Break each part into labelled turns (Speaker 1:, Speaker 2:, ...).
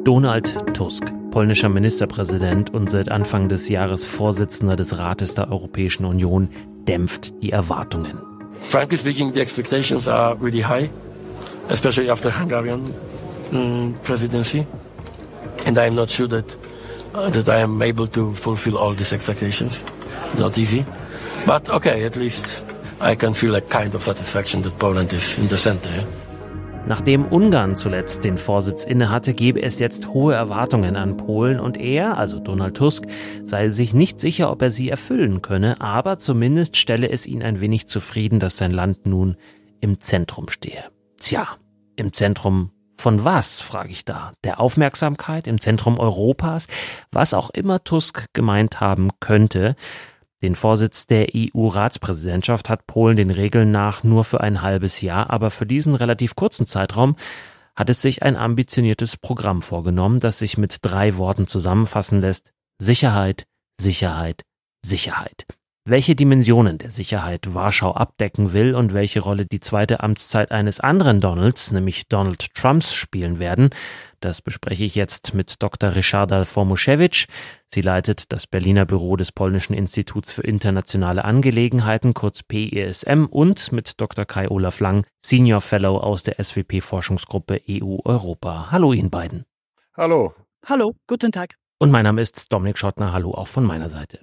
Speaker 1: Donald Tusk, polnischer Ministerpräsident und seit Anfang des Jahres Vorsitzender des Rates der Europäischen Union, dämpft die Erwartungen.
Speaker 2: Frankly speaking, the expectations are really high, especially after Hungarian presidency. And I am not sure that I am able to fulfill all these expectations. Not easy. But okay, at least I can feel a kind of satisfaction that Poland is in the center.
Speaker 1: Nachdem Ungarn zuletzt den Vorsitz innehatte, gebe es jetzt hohe Erwartungen an Polen und er, also Donald Tusk, sei sich nicht sicher, ob er sie erfüllen könne, aber zumindest stelle es ihn ein wenig zufrieden, dass sein Land nun im Zentrum stehe. Tja, im Zentrum von was, frage ich da? Der Aufmerksamkeit, im Zentrum Europas? Was auch immer Tusk gemeint haben könnte. Den Vorsitz der EU-Ratspräsidentschaft hat Polen den Regeln nach nur für ein halbes Jahr, aber für diesen relativ kurzen Zeitraum hat es sich ein ambitioniertes Programm vorgenommen, das sich mit 3 Worten zusammenfassen lässt: Sicherheit, Sicherheit, Sicherheit. Welche Dimensionen der Sicherheit Warschau abdecken will und welche Rolle die zweite Amtszeit eines anderen Donalds, nämlich Donald Trumps, spielen werden, das bespreche ich jetzt mit Dr. Ryszarda Formuszewicz. Sie leitet das Berliner Büro des Polnischen Instituts für internationale Angelegenheiten, kurz PISM, und mit Dr. Kai-Olaf Lang, Senior Fellow aus der SWP-Forschungsgruppe EU-Europa. Hallo Ihnen beiden.
Speaker 3: Hallo.
Speaker 4: Hallo, guten Tag.
Speaker 1: Und mein Name ist Dominik Schottner. Hallo auch von meiner Seite.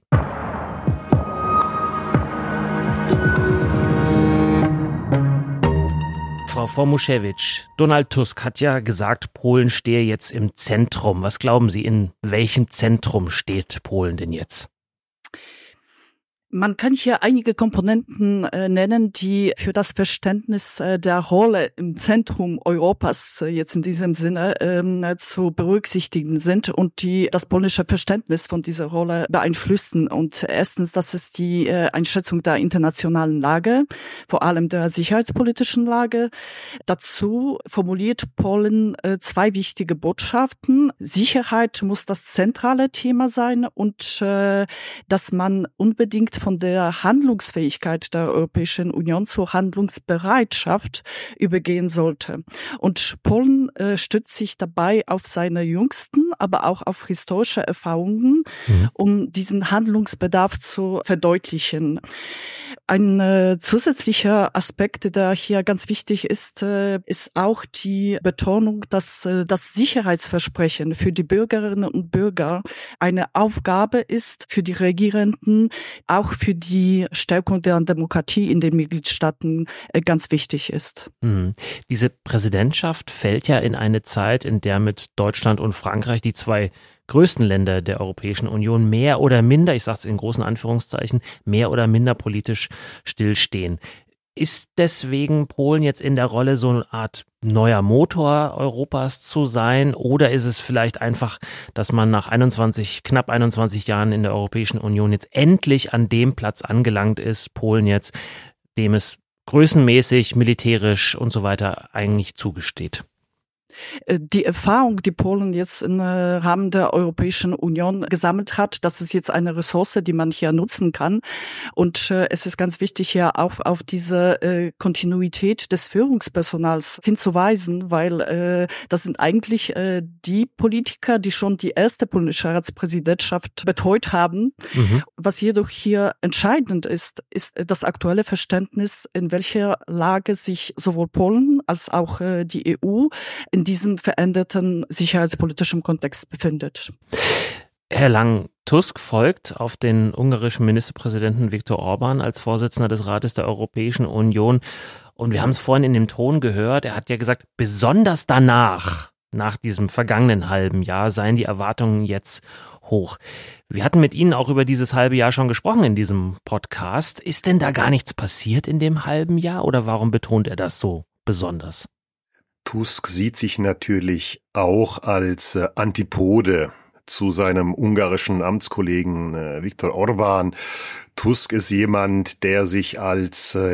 Speaker 1: Frau Formuszewicz, Donald Tusk hat ja gesagt, Polen stehe jetzt im Zentrum. Was glauben Sie, in welchem Zentrum steht Polen denn jetzt?
Speaker 4: Man kann hier einige Komponenten nennen, die für das Verständnis der Rolle im Zentrum Europas jetzt in diesem Sinne zu berücksichtigen sind und die das polnische Verständnis von dieser Rolle beeinflussen. Und erstens, das ist die Einschätzung der internationalen Lage, vor allem der sicherheitspolitischen Lage. Dazu formuliert Polen 2 wichtige Botschaften. Sicherheit muss das zentrale Thema sein und dass man unbedingt von der Handlungsfähigkeit der Europäischen Union zur Handlungsbereitschaft übergehen sollte. Und Polen stützt sich dabei auf seine jüngsten, aber auch auf historische Erfahrungen, um diesen Handlungsbedarf zu verdeutlichen. Ein zusätzlicher Aspekt, der hier ganz wichtig ist, ist auch die Betonung, dass das Sicherheitsversprechen für die Bürgerinnen und Bürger eine Aufgabe ist für die Regierenden, auch für die Stärkung der Demokratie in den Mitgliedstaaten ganz wichtig ist.
Speaker 1: Diese Präsidentschaft fällt ja in eine Zeit, in der mit Deutschland und Frankreich die 2 größten Länder der Europäischen Union mehr oder minder, ich sage es in großen Anführungszeichen, mehr oder minder politisch stillstehen. Ist deswegen Polen jetzt in der Rolle, so eine Art neuer Motor Europas zu sein? Oder ist es vielleicht einfach, dass man nach knapp 21 Jahren in der Europäischen Union jetzt endlich an dem Platz angelangt ist, Polen jetzt, dem es größenmäßig, militärisch und so weiter eigentlich zugesteht?
Speaker 4: Die Erfahrung, die Polen jetzt im Rahmen der Europäischen Union gesammelt hat, das ist jetzt eine Ressource, die man hier nutzen kann. Und es ist ganz wichtig, hier auch auf diese Kontinuität des Führungspersonals hinzuweisen, weil das sind eigentlich die Politiker, die schon die erste polnische Ratspräsidentschaft betreut haben. Was jedoch hier entscheidend ist das aktuelle Verständnis, in welcher Lage sich sowohl Polen als auch die EU in diesem veränderten sicherheitspolitischen Kontext befindet.
Speaker 1: Herr Lang, Tusk folgt auf den ungarischen Ministerpräsidenten Viktor Orbán als Vorsitzender des Rates der Europäischen Union. Und wir haben es vorhin in dem Ton gehört, er hat ja gesagt, besonders nach diesem vergangenen halben Jahr, seien die Erwartungen jetzt hoch. Wir hatten mit Ihnen auch über dieses halbe Jahr schon gesprochen in diesem Podcast. Ist denn da gar nichts passiert in dem halben Jahr oder warum betont er das so besonders?
Speaker 3: Tusk sieht sich natürlich auch als Antipode zu seinem ungarischen Amtskollegen Viktor Orbán. Tusk ist jemand, der sich als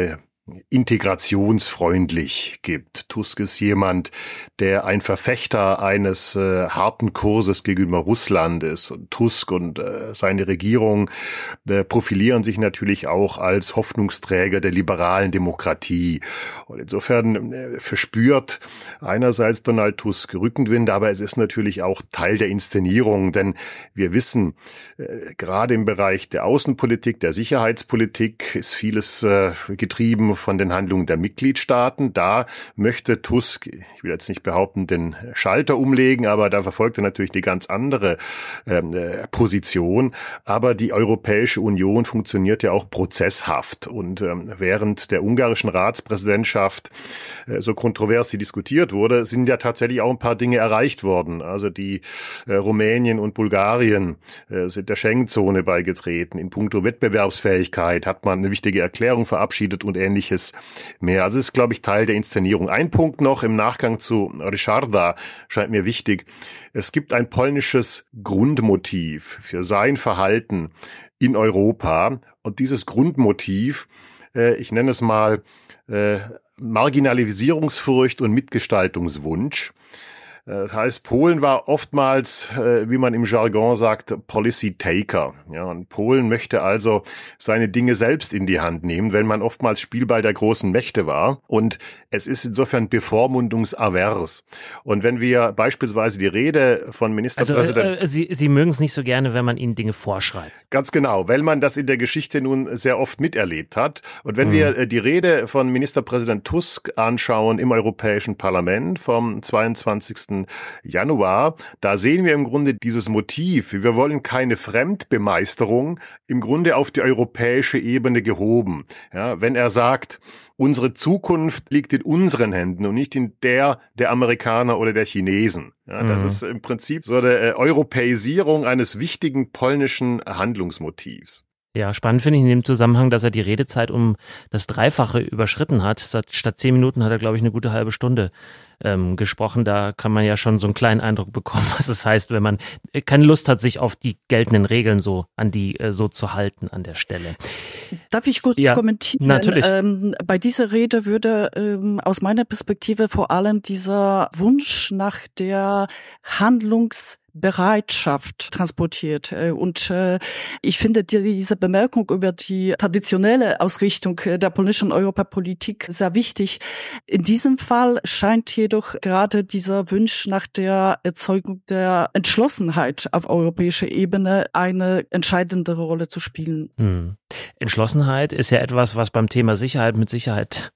Speaker 3: integrationsfreundlich gibt. Tusk ist jemand, der ein Verfechter eines harten Kurses gegenüber Russland ist. Und Tusk und seine Regierung profilieren sich natürlich auch als Hoffnungsträger der liberalen Demokratie. Und insofern verspürt einerseits Donald Tusk Rückenwind, aber es ist natürlich auch Teil der Inszenierung, denn wir wissen, gerade im Bereich der Außenpolitik, der Sicherheitspolitik ist vieles getrieben von den Handlungen der Mitgliedstaaten. Da möchte Tusk, ich will jetzt nicht behaupten, den Schalter umlegen, aber da verfolgt er natürlich eine ganz andere Position. Aber die Europäische Union funktioniert ja auch prozesshaft. Und während der ungarischen Ratspräsidentschaft so kontrovers sie diskutiert wurde, sind ja tatsächlich auch ein paar Dinge erreicht worden. Also die Rumänien und Bulgarien sind der Schengen-Zone beigetreten. In puncto Wettbewerbsfähigkeit hat man eine wichtige Erklärung verabschiedet und Ähnliches mehr. Also es ist, glaube ich, Teil der Inszenierung. Ein Punkt noch im Nachgang zu Ryszarda scheint mir wichtig. Es gibt ein polnisches Grundmotiv für sein Verhalten in Europa. Und dieses Grundmotiv, ich nenne es mal Marginalisierungsfurcht und Mitgestaltungswunsch. Das heißt, Polen war oftmals, wie man im Jargon sagt, Policy Taker. Ja, und Polen möchte also seine Dinge selbst in die Hand nehmen, wenn man oftmals Spielball der großen Mächte war. Und es ist insofern bevormundungsavers. Und wenn wir beispielsweise die Rede von Ministerpräsident...
Speaker 1: Also Sie mögen es nicht so gerne, wenn man Ihnen Dinge vorschreibt.
Speaker 3: Ganz genau, weil man das in der Geschichte nun sehr oft miterlebt hat. Und wenn wir die Rede von Ministerpräsident Tusk anschauen im Europäischen Parlament vom 22. Januar, da sehen wir im Grunde dieses Motiv. Wir wollen keine Fremdbemeisterung, im Grunde auf die europäische Ebene gehoben. Ja, wenn er sagt, unsere Zukunft liegt in unseren Händen und nicht in der Amerikaner oder der Chinesen. Ja, das ist im Prinzip so eine Europäisierung eines wichtigen polnischen Handlungsmotivs.
Speaker 1: Ja, spannend finde ich in dem Zusammenhang, dass er die Redezeit um das Dreifache überschritten hat. Statt 10 Minuten hat er, glaube ich, eine gute halbe Stunde gesprochen. Da kann man ja schon so einen kleinen Eindruck bekommen, was es heißt, wenn man keine Lust hat, sich auf die geltenden Regeln so zu halten an der Stelle.
Speaker 4: Darf ich kurz kommentieren?
Speaker 1: Natürlich.
Speaker 4: Bei dieser Rede würde aus meiner Perspektive vor allem dieser Wunsch nach der Handlungsbereitschaft transportiert. Und ich finde diese Bemerkung über die traditionelle Ausrichtung der polnischen Europapolitik sehr wichtig. In diesem Fall scheint jedoch gerade dieser Wunsch nach der Erzeugung der Entschlossenheit auf europäischer Ebene eine entscheidende Rolle zu spielen.
Speaker 1: Entschlossenheit ist ja etwas, was beim Thema Sicherheit mit Sicherheit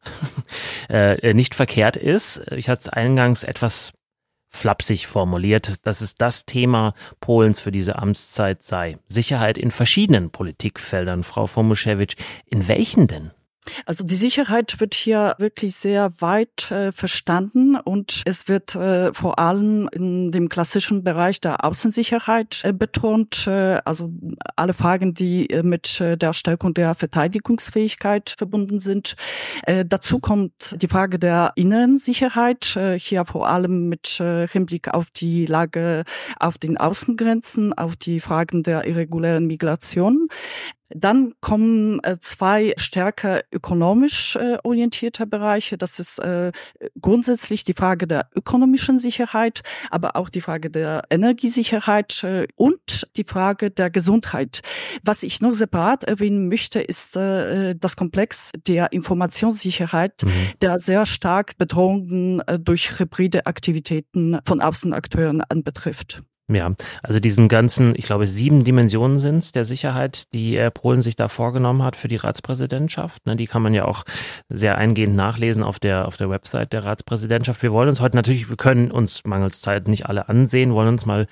Speaker 1: nicht verkehrt ist. Ich hatte es eingangs etwas flapsig formuliert, dass es das Thema Polens für diese Amtszeit sei. Sicherheit in verschiedenen Politikfeldern, Frau Fomuszewicz. In welchen denn?
Speaker 4: Also die Sicherheit wird hier wirklich sehr weit verstanden und es wird vor allem in dem klassischen Bereich der Außensicherheit betont. Also alle Fragen, die mit der Stärkung der Verteidigungsfähigkeit verbunden sind. Dazu kommt die Frage der inneren Sicherheit, hier vor allem mit Hinblick auf die Lage auf den Außengrenzen, auf die Fragen der irregulären Migration. Dann kommen zwei stärker ökonomisch orientierte Bereiche. Das ist grundsätzlich die Frage der ökonomischen Sicherheit, aber auch die Frage der Energiesicherheit und die Frage der Gesundheit. Was ich noch separat erwähnen möchte, ist das Komplex der Informationssicherheit, der sehr stark Bedrohungen durch hybride Aktivitäten von Außenakteuren anbetrifft.
Speaker 1: Ja, also diesen ganzen, ich glaube 7 Dimensionen sind es der Sicherheit, die Polen sich da vorgenommen hat für die Ratspräsidentschaft. Die kann man ja auch sehr eingehend nachlesen auf der Website der Ratspräsidentschaft. Wir wollen uns heute natürlich, wir können uns mangels Zeit nicht alle ansehen, wollen uns mal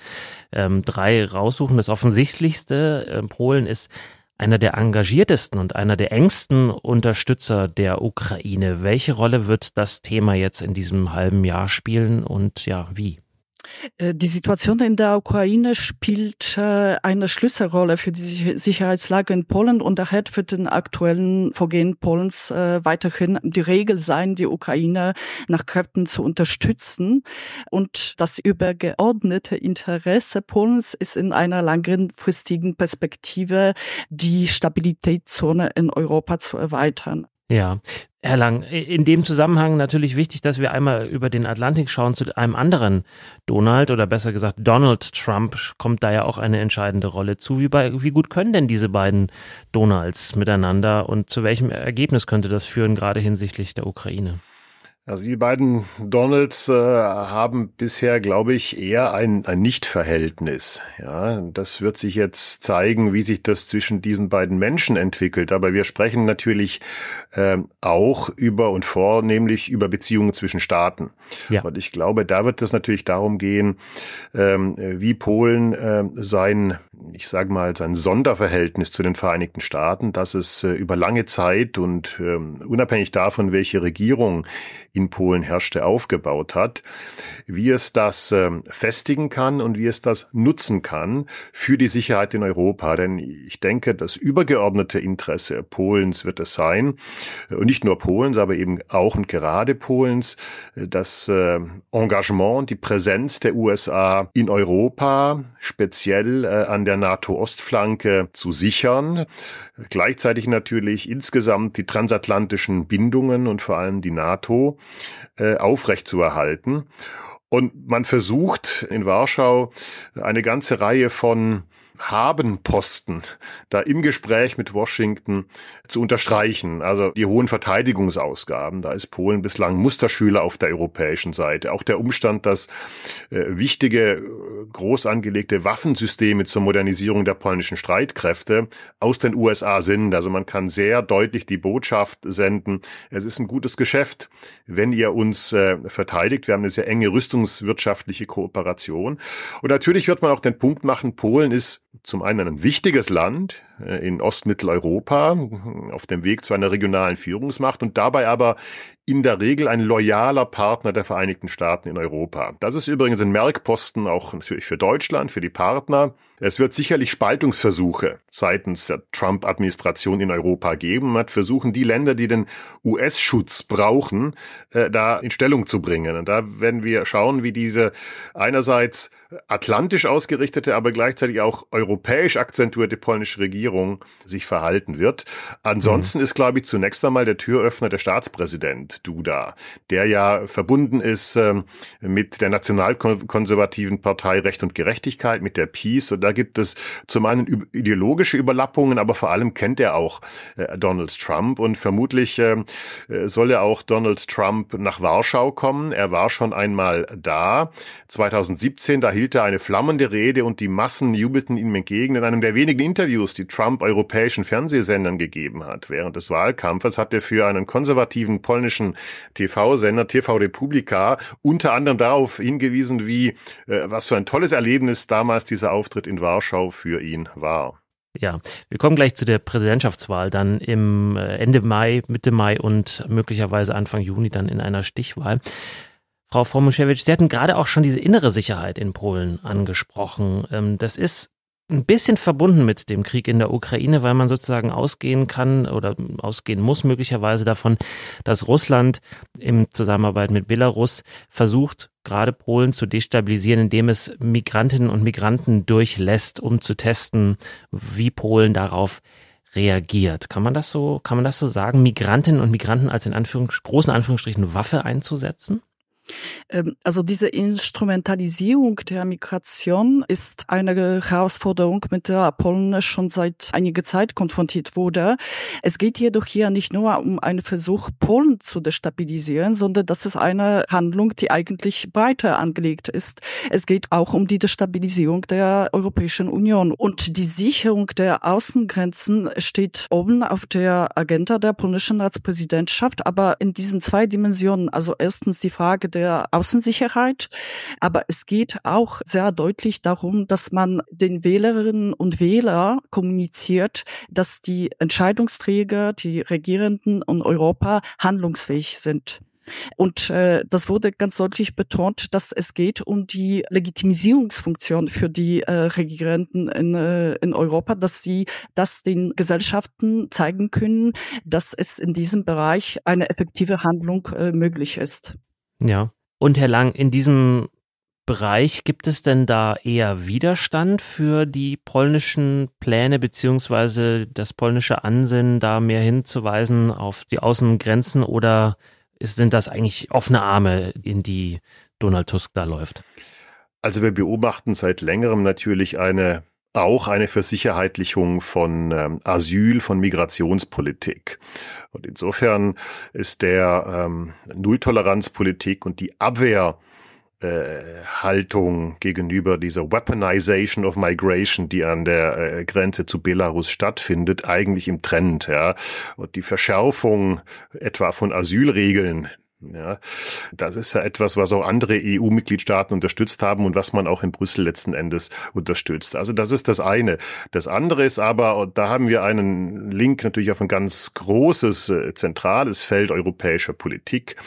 Speaker 1: 3 raussuchen. Das Offensichtlichste, Polen ist einer der engagiertesten und einer der engsten Unterstützer der Ukraine. Welche Rolle wird das Thema jetzt in diesem halben Jahr spielen und ja, wie?
Speaker 4: Die Situation in der Ukraine spielt eine Schlüsselrolle für die Sicherheitslage in Polen und daher wird den aktuellen Vorgehen Polens weiterhin die Regel sein, die Ukraine nach Kräften zu unterstützen. Und das übergeordnete Interesse Polens ist in einer langfristigen Perspektive die Stabilitätszone in Europa zu erweitern.
Speaker 1: Ja, Herr Lang, in dem Zusammenhang natürlich wichtig, dass wir einmal über den Atlantik schauen zu einem anderen Donald oder besser gesagt Donald Trump kommt da ja auch eine entscheidende Rolle zu. Wie gut können denn diese beiden Donalds miteinander und zu welchem Ergebnis könnte das führen, gerade hinsichtlich der Ukraine?
Speaker 3: Also die beiden Donalds haben bisher, glaube ich, eher ein Nichtverhältnis. Ja, das wird sich jetzt zeigen, wie sich das zwischen diesen beiden Menschen entwickelt. Aber wir sprechen natürlich auch über und vornehmlich über Beziehungen zwischen Staaten. Ja. Und ich glaube, da wird es natürlich darum gehen, wie Polen sein Sonderverhältnis zu den Vereinigten Staaten, dass es über lange Zeit und unabhängig davon, welche Regierung in Polen herrschte, aufgebaut hat, wie es das festigen kann und wie es das nutzen kann für die Sicherheit in Europa. Denn ich denke, das übergeordnete Interesse Polens wird es sein, und nicht nur Polens, aber eben auch und gerade Polens, das Engagement, die Präsenz der USA in Europa, speziell an der NATO-Ostflanke zu sichern. Gleichzeitig natürlich insgesamt die transatlantischen Bindungen und vor allem die NATO aufrechtzuerhalten. Und man versucht in Warschau eine ganze Reihe von Habenposten da im Gespräch mit Washington zu unterstreichen. Also die hohen Verteidigungsausgaben, da ist Polen bislang Musterschüler auf der europäischen Seite. Auch der Umstand, dass wichtige, groß angelegte Waffensysteme zur Modernisierung der polnischen Streitkräfte aus den USA sind. Also man kann sehr deutlich die Botschaft senden, es ist ein gutes Geschäft, wenn ihr uns verteidigt. Wir haben eine sehr enge rüstungswirtschaftliche Kooperation. Und natürlich wird man auch den Punkt machen, Polen ist zum einen ein wichtiges Land in Ostmitteleuropa auf dem Weg zu einer regionalen Führungsmacht und dabei aber in der Regel ein loyaler Partner der Vereinigten Staaten in Europa. Das ist übrigens ein Merkposten auch natürlich für Deutschland, für die Partner. Es wird sicherlich Spaltungsversuche seitens der Trump-Administration in Europa geben. Man wird versuchen, die Länder, die den US-Schutz brauchen, da in Stellung zu bringen. Und da werden wir schauen, wie diese einerseits atlantisch ausgerichtete, aber gleichzeitig auch europäisch akzentuierte polnische Regierung sich verhalten wird. Ansonsten ist, glaube ich, zunächst einmal der Türöffner der Staatspräsident Duda, der ja verbunden ist mit der nationalkonservativen Partei Recht und Gerechtigkeit, mit der PiS. Und da gibt es zum einen ideologische Überlappungen, aber vor allem kennt er auch Donald Trump. Und vermutlich soll er auch Donald Trump nach Warschau kommen. Er war schon einmal da. 2017, da hielt er eine flammende Rede und die Massen jubelten ihm entgegen. In einem der wenigen Interviews, die Trump europäischen Fernsehsendern gegeben hat während des Wahlkampfes, hat er für einen konservativen polnischen TV-Sender, TV Republika, unter anderem darauf hingewiesen, was für ein tolles Erlebnis damals dieser Auftritt in Warschau für ihn war.
Speaker 1: Ja, wir kommen gleich zu der Präsidentschaftswahl dann im Ende Mai, Mitte Mai und möglicherweise Anfang Juni dann in einer Stichwahl. Frau Frąmusiewicz, Sie hatten gerade auch schon diese innere Sicherheit in Polen angesprochen. Das ist ein bisschen verbunden mit dem Krieg in der Ukraine, weil man sozusagen ausgehen kann oder ausgehen muss möglicherweise davon, dass Russland in Zusammenarbeit mit Belarus versucht, gerade Polen zu destabilisieren, indem es Migrantinnen und Migranten durchlässt, um zu testen, wie Polen darauf reagiert. Kann man das so sagen, Migrantinnen und Migranten als in großen Anführungsstrichen Waffe einzusetzen?
Speaker 4: Also diese Instrumentalisierung der Migration ist eine Herausforderung, mit der Polen schon seit einiger Zeit konfrontiert wurde. Es geht jedoch hier nicht nur um einen Versuch, Polen zu destabilisieren, sondern das ist eine Handlung, die eigentlich breiter angelegt ist. Es geht auch um die Destabilisierung der Europäischen Union. Und die Sicherung der Außengrenzen steht oben auf der Agenda der polnischen Ratspräsidentschaft, aber in diesen zwei Dimensionen. Also erstens die Frage der Außensicherheit, aber es geht auch sehr deutlich darum, dass man den Wählerinnen und Wählern kommuniziert, dass die Entscheidungsträger, die Regierenden in Europa handlungsfähig sind. Und das wurde ganz deutlich betont, dass es geht um die Legitimisierungsfunktion für die Regierenden in Europa, dass sie das den Gesellschaften zeigen können, dass es in diesem Bereich eine effektive Handlung möglich ist.
Speaker 1: Ja, und Herr Lang, in diesem Bereich. Gibt es denn da eher Widerstand für die polnischen Pläne beziehungsweise das polnische Ansinnen, da mehr hinzuweisen auf die Außengrenzen, oder sind das eigentlich offene Arme, in die Donald Tusk da läuft?
Speaker 3: Also wir beobachten seit längerem natürlich eine Versicherheitlichung von Asyl, von Migrationspolitik. Und insofern ist der Nulltoleranzpolitik und die Abwehrhaltung gegenüber dieser Weaponization of Migration, die an der Grenze zu Belarus stattfindet, eigentlich im Trend. Ja. Und die Verschärfung etwa von Asylregeln, ja, das ist ja etwas, was auch andere EU-Mitgliedstaaten unterstützt haben und was man auch in Brüssel letzten Endes unterstützt. Also das ist das eine. Das andere ist aber, und da haben wir einen Link natürlich auf ein ganz großes, zentrales Feld europäischer Politik.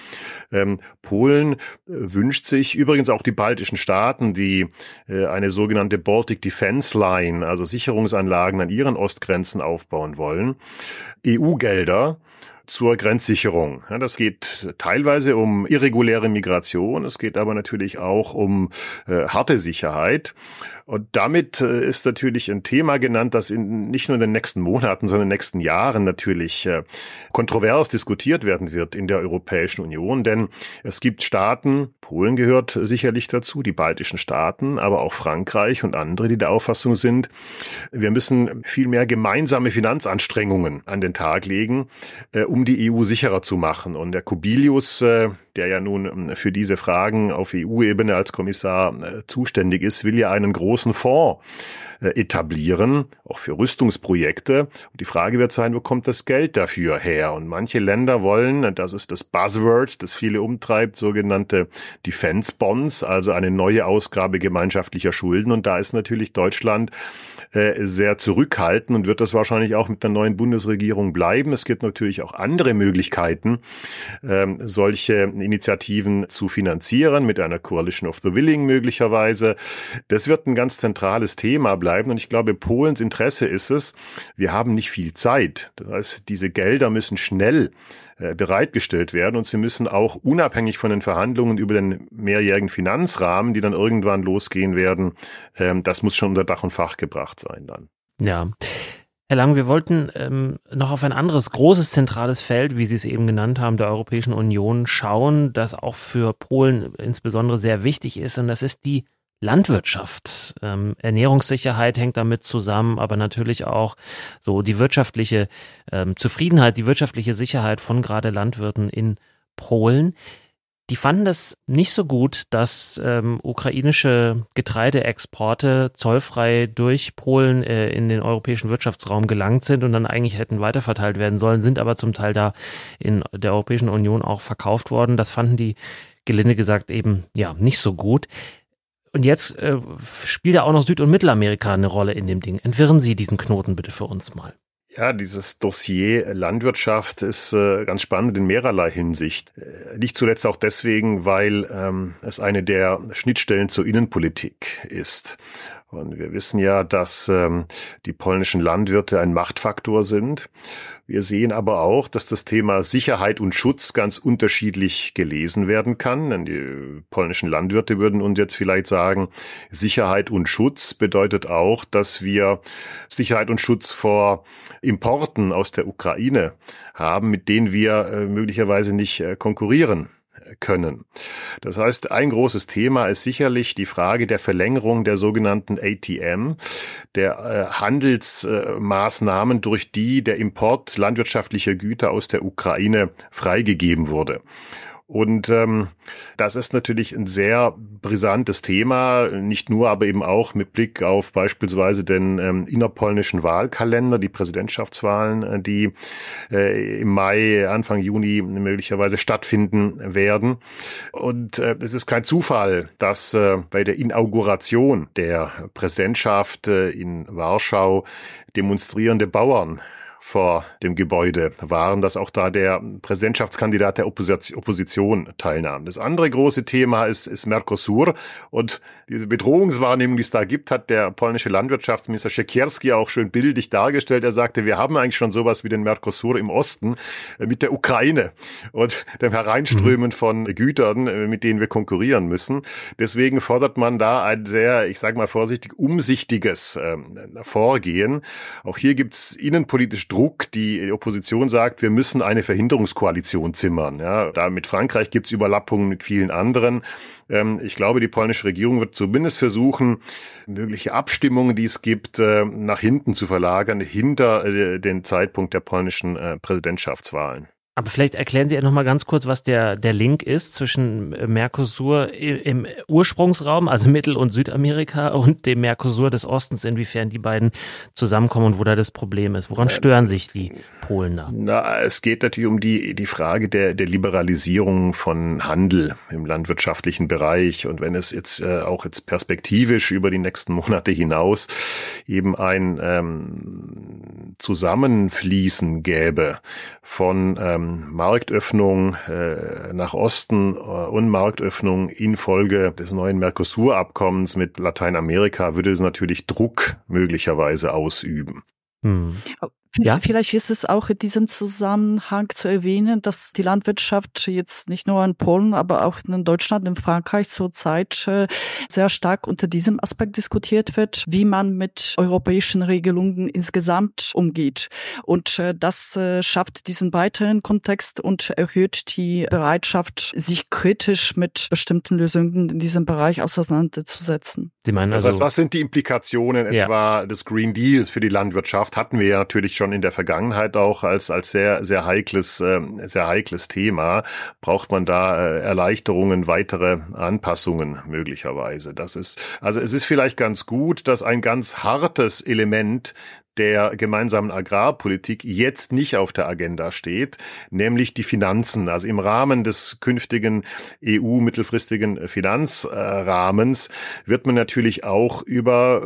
Speaker 3: Polen wünscht sich, übrigens auch die baltischen Staaten, die eine sogenannte Baltic Defense Line, also Sicherungsanlagen an ihren Ostgrenzen aufbauen wollen, EU-Gelder zur Grenzsicherung. Ja, das geht teilweise um irreguläre Migration, es geht aber natürlich auch um harte Sicherheit. Und damit ist natürlich ein Thema genannt, das nicht nur in den nächsten Monaten, sondern in den nächsten Jahren natürlich kontrovers diskutiert werden wird in der Europäischen Union. Denn es gibt Staaten, Polen gehört sicherlich dazu, die baltischen Staaten, aber auch Frankreich und andere, die der Auffassung sind, wir müssen viel mehr gemeinsame Finanzanstrengungen an den Tag legen, um die EU sicherer zu machen. Und der Kubilius, der ja nun für diese Fragen auf EU-Ebene als Kommissar zuständig ist, will ja einen großen Fonds etablieren, auch für Rüstungsprojekte. Und die Frage wird sein, wo kommt das Geld dafür her? Und manche Länder wollen, das ist das Buzzword, das viele umtreibt, sogenannte Defense Bonds, also eine neue Ausgabe gemeinschaftlicher Schulden. Und da ist natürlich Deutschland sehr zurückhaltend und wird das wahrscheinlich auch mit der neuen Bundesregierung bleiben. Es gibt natürlich auch andere Möglichkeiten, solche Initiativen zu finanzieren, mit einer Coalition of the Willing möglicherweise. Das wird ein ganz zentrales Thema bleiben. Und ich glaube, Polens Interesse ist es, wir haben nicht viel Zeit. Das heißt, diese Gelder müssen schnell bereitgestellt werden und sie müssen auch unabhängig von den Verhandlungen über den mehrjährigen Finanzrahmen, die dann irgendwann losgehen werden, das muss schon unter Dach und Fach gebracht sein dann.
Speaker 1: Ja. Herr Lang, wir wollten noch auf ein anderes großes zentrales Feld, wie Sie es eben genannt haben, der Europäischen Union schauen, das auch für Polen insbesondere sehr wichtig ist, und das ist die Landwirtschaft. Ernährungssicherheit hängt damit zusammen, aber natürlich auch so die wirtschaftliche Zufriedenheit, die wirtschaftliche Sicherheit von gerade Landwirten in Polen. Die fanden das nicht so gut, dass ukrainische Getreideexporte zollfrei durch Polen in den europäischen Wirtschaftsraum gelangt sind und dann eigentlich hätten weiterverteilt werden sollen, sind aber zum Teil da in der Europäischen Union auch verkauft worden. Das fanden die, gelinde gesagt, eben ja nicht so gut. Und jetzt spielt ja auch noch Süd- und Mittelamerika eine Rolle in dem Ding. Entwirren Sie diesen Knoten bitte für uns mal.
Speaker 3: Ja, dieses Dossier Landwirtschaft ist ganz spannend in mehrerlei Hinsicht. Nicht zuletzt auch deswegen, weil es eine der Schnittstellen zur Innenpolitik ist. Und wir wissen ja, dass die polnischen Landwirte ein Machtfaktor sind. Wir sehen aber auch, dass das Thema Sicherheit und Schutz ganz unterschiedlich gelesen werden kann. Denn die polnischen Landwirte würden uns jetzt vielleicht sagen, Sicherheit und Schutz bedeutet auch, dass wir Sicherheit und Schutz vor Importen aus der Ukraine haben, mit denen wir möglicherweise nicht konkurrieren können. Das heißt, ein großes Thema ist sicherlich die Frage der Verlängerung der sogenannten ATM, der Handelsmaßnahmen, durch die der Import landwirtschaftlicher Güter aus der Ukraine freigegeben wurde. Und das ist natürlich ein sehr brisantes Thema, nicht nur, aber eben auch mit Blick auf beispielsweise den innerpolnischen Wahlkalender, die Präsidentschaftswahlen, die im Mai, Anfang Juni möglicherweise stattfinden werden. Und es ist kein Zufall, dass bei der Inauguration der Präsidentschaft in Warschau demonstrierende Bauern vor dem Gebäude waren, dass auch da der Präsidentschaftskandidat der Opposition teilnahm. Das andere große Thema ist Mercosur und diese Bedrohungswahrnehmung, die es da gibt, hat der polnische Landwirtschaftsminister Siekierski auch schön bildlich dargestellt. Er sagte, wir haben eigentlich schon sowas wie den Mercosur im Osten mit der Ukraine und dem Hereinströmen von Gütern, mit denen wir konkurrieren müssen. Deswegen fordert man da ein sehr, ich sage mal vorsichtig, umsichtiges Vorgehen. Auch hier gibt es innenpolitisch Druck. Die Opposition sagt, wir müssen eine Verhinderungskoalition zimmern. Ja, da mit Frankreich gibt es Überlappungen mit vielen anderen. Ich glaube, die polnische Regierung wird zumindest versuchen, mögliche Abstimmungen, die es gibt, nach hinten zu verlagern, hinter den Zeitpunkt der polnischen Präsidentschaftswahlen.
Speaker 1: Aber vielleicht erklären Sie noch mal ganz kurz, was der Link ist zwischen Mercosur im Ursprungsraum, also Mittel- und Südamerika, und dem Mercosur des Ostens, inwiefern die beiden zusammenkommen und wo da das Problem ist. Woran stören sich die Polen da?
Speaker 3: Na, es geht natürlich um die Frage der Liberalisierung von Handel im landwirtschaftlichen Bereich. Und wenn es jetzt auch jetzt perspektivisch über die nächsten Monate hinaus eben ein Zusammenfließen gäbe von Marktöffnung nach Osten und Marktöffnung infolge des neuen Mercosur-Abkommens mit Lateinamerika, würde es natürlich Druck möglicherweise ausüben.
Speaker 4: Ja? Vielleicht ist es auch in diesem Zusammenhang zu erwähnen, dass die Landwirtschaft jetzt nicht nur in Polen, aber auch in Deutschland, in Frankreich zurzeit sehr stark unter diesem Aspekt diskutiert wird, wie man mit europäischen Regelungen insgesamt umgeht. Und das schafft diesen weiteren Kontext und erhöht die Bereitschaft, sich kritisch mit bestimmten Lösungen in diesem Bereich auseinanderzusetzen.
Speaker 3: Sie meinen also, was sind die Implikationen etwa des Green Deals für die Landwirtschaft? Hatten wir ja natürlich schon in der Vergangenheit auch als sehr, sehr heikles Thema. Braucht man da Erleichterungen, weitere Anpassungen möglicherweise? Es ist vielleicht ganz gut, dass ein ganz hartes Element der gemeinsamen Agrarpolitik jetzt nicht auf der Agenda steht, nämlich die Finanzen. Also im Rahmen des künftigen EU-mittelfristigen Finanzrahmens wird man natürlich auch über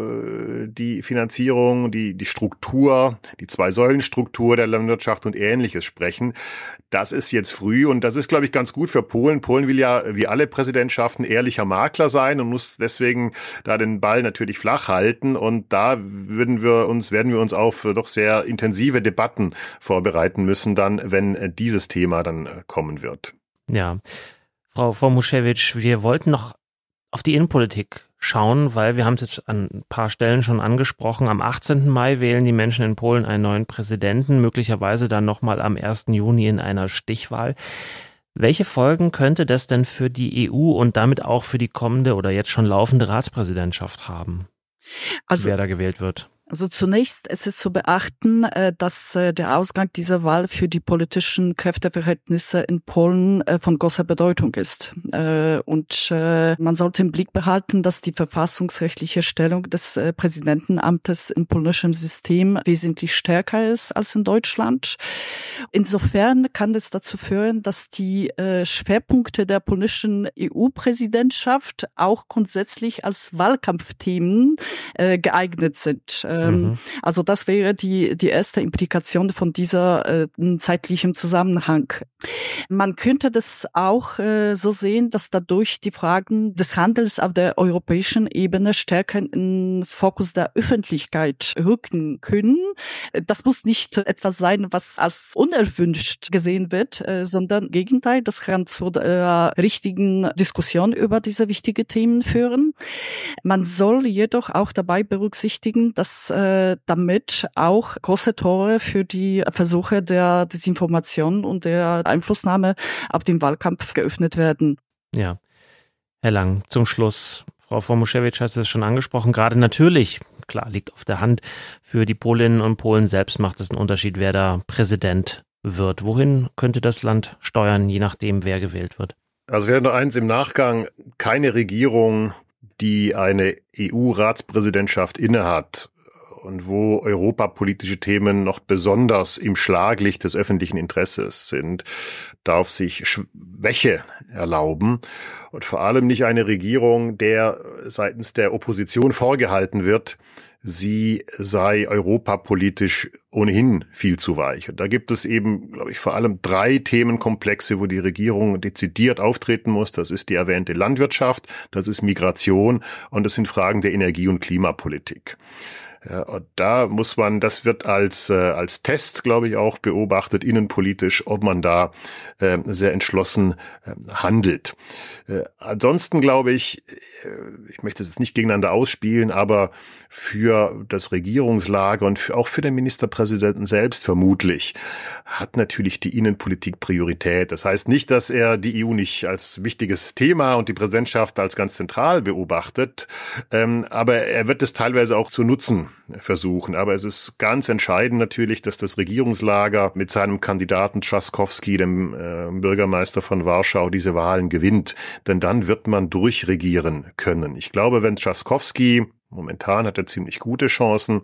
Speaker 3: die Finanzierung, die Struktur, die Zwei-Säulen-Struktur der Landwirtschaft und Ähnliches sprechen. Das ist jetzt früh und das ist, glaube ich, ganz gut für Polen. Polen will ja, wie alle Präsidentschaften, ehrlicher Makler sein und muss deswegen da den Ball natürlich flach halten. Und da werden wir uns auf doch sehr intensive Debatten vorbereiten müssen, dann, wenn dieses Thema dann kommen wird.
Speaker 1: Ja, Frau Fomusiewicz, wir wollten noch auf die Innenpolitik schauen, weil wir haben es jetzt an ein paar Stellen schon angesprochen. Am 18. Mai wählen die Menschen in Polen einen neuen Präsidenten, möglicherweise dann nochmal am 1. Juni in einer Stichwahl. Welche Folgen könnte das denn für die EU und damit auch für die kommende oder jetzt schon laufende Ratspräsidentschaft haben, wer da gewählt wird?
Speaker 4: Also zunächst ist es zu beachten, dass der Ausgang dieser Wahl für die politischen Kräfteverhältnisse in Polen von großer Bedeutung ist. Und man sollte im Blick behalten, dass die verfassungsrechtliche Stellung des Präsidentenamtes im polnischen System wesentlich stärker ist als in Deutschland. Insofern kann es dazu führen, dass die Schwerpunkte der polnischen EU-Präsidentschaft auch grundsätzlich als Wahlkampfthemen geeignet sind. Also das wäre die erste Implikation von dieser zeitlichen Zusammenhang. Man könnte das auch so sehen, dass dadurch die Fragen des Handels auf der europäischen Ebene stärker in den Fokus der Öffentlichkeit rücken können. Das muss nicht etwas sein, was als unerwünscht gesehen wird, sondern im Gegenteil, das kann zu der richtigen Diskussion über diese wichtigen Themen führen. Man soll jedoch auch dabei berücksichtigen, dass damit auch große Tore für die Versuche der Desinformation und der Einflussnahme auf den Wahlkampf geöffnet werden.
Speaker 1: Ja, Herr Lang, zum Schluss. Frau Fomusiewicz hat es schon angesprochen, gerade natürlich, klar, liegt auf der Hand, für die Polinnen und Polen selbst macht es einen Unterschied, wer da Präsident wird. Wohin könnte das Land steuern, je nachdem, wer gewählt wird?
Speaker 3: Also wäre nur eins im Nachgang, keine Regierung, die eine EU-Ratspräsidentschaft innehat und wo europapolitische Themen noch besonders im Schlaglicht des öffentlichen Interesses sind, darf sich Schwäche erlauben und vor allem nicht eine Regierung, der seitens der Opposition vorgehalten wird, sie sei europapolitisch ohnehin viel zu weich. Und da gibt es eben, glaube ich, vor allem 3 Themenkomplexe, wo die Regierung dezidiert auftreten muss. Das ist die erwähnte Landwirtschaft, das ist Migration und das sind Fragen der Energie- und Klimapolitik. Ja, und da muss man, das wird als Test, glaube ich, auch beobachtet, innenpolitisch, ob man da sehr entschlossen handelt. Ansonsten glaube ich möchte es jetzt nicht gegeneinander ausspielen, aber für das Regierungslager und auch für den Ministerpräsidenten selbst vermutlich hat natürlich die Innenpolitik Priorität. Das heißt nicht, dass er die EU nicht als wichtiges Thema und die Präsidentschaft als ganz zentral beobachtet, aber er wird es teilweise auch zu nutzen versuchen. Aber es ist ganz entscheidend natürlich, dass das Regierungslager mit seinem Kandidaten Trzaskowski, dem Bürgermeister von Warschau, diese Wahlen gewinnt. Denn dann wird man durchregieren können. Ich glaube, wenn Trzaskowski, momentan hat er ziemlich gute Chancen,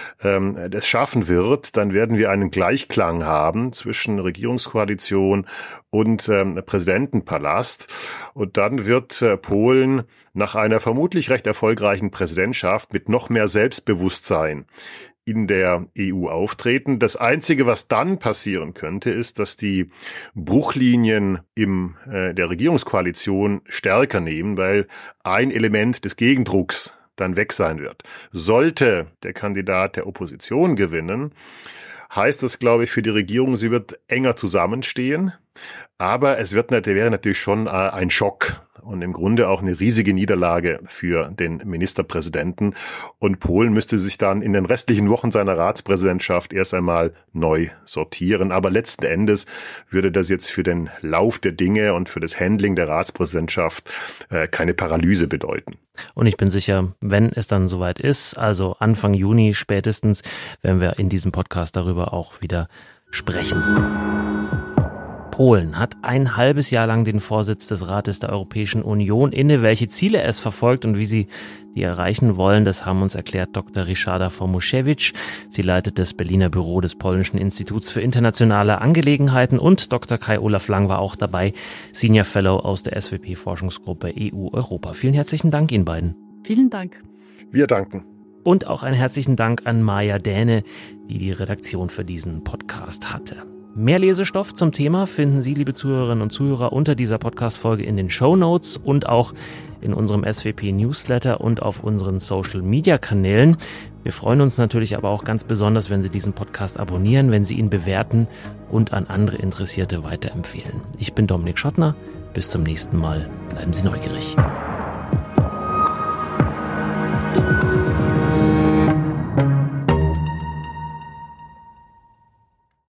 Speaker 3: das schaffen wird, dann werden wir einen Gleichklang haben zwischen Regierungskoalition und Präsidentenpalast. Und dann wird Polen nach einer vermutlich recht erfolgreichen Präsidentschaft mit noch mehr Selbstbewusstsein in der EU auftreten. Das Einzige, was dann passieren könnte, ist, dass die Bruchlinien der Regierungskoalition stärker nehmen, weil ein Element des Gegendrucks dann weg sein wird. Sollte der Kandidat der Opposition gewinnen, heißt das, glaube ich, für die Regierung, sie wird enger zusammenstehen, aber es wäre natürlich schon ein Schock und im Grunde auch eine riesige Niederlage für den Ministerpräsidenten. Und Polen müsste sich dann in den restlichen Wochen seiner Ratspräsidentschaft erst einmal neu sortieren. Aber letzten Endes würde das jetzt für den Lauf der Dinge und für das Handling der Ratspräsidentschaft keine Paralyse bedeuten.
Speaker 1: Und ich bin sicher, wenn es dann soweit ist, also Anfang Juni spätestens, werden wir in diesem Podcast darüber auch wieder sprechen. Polen hat ein halbes Jahr lang den Vorsitz des Rates der Europäischen Union inne. Welche Ziele es verfolgt und wie sie die erreichen wollen, das haben uns erklärt Dr. Ryszarda Formusiewicz. Sie leitet das Berliner Büro des Polnischen Instituts für internationale Angelegenheiten und Dr. Kai-Olaf Lang war auch dabei, Senior Fellow aus der SWP-Forschungsgruppe EU-Europa. Vielen herzlichen Dank Ihnen beiden.
Speaker 4: Vielen Dank.
Speaker 3: Wir danken.
Speaker 1: Und auch einen herzlichen Dank an Maja Däne, die die Redaktion für diesen Podcast hatte. Mehr Lesestoff zum Thema finden Sie, liebe Zuhörerinnen und Zuhörer, unter dieser Podcast-Folge in den Shownotes und auch in unserem SWP-Newsletter und auf unseren Social-Media-Kanälen. Wir freuen uns natürlich aber auch ganz besonders, wenn Sie diesen Podcast abonnieren, wenn Sie ihn bewerten und an andere Interessierte weiterempfehlen. Ich bin Dominik Schottner. Bis zum nächsten Mal. Bleiben Sie neugierig.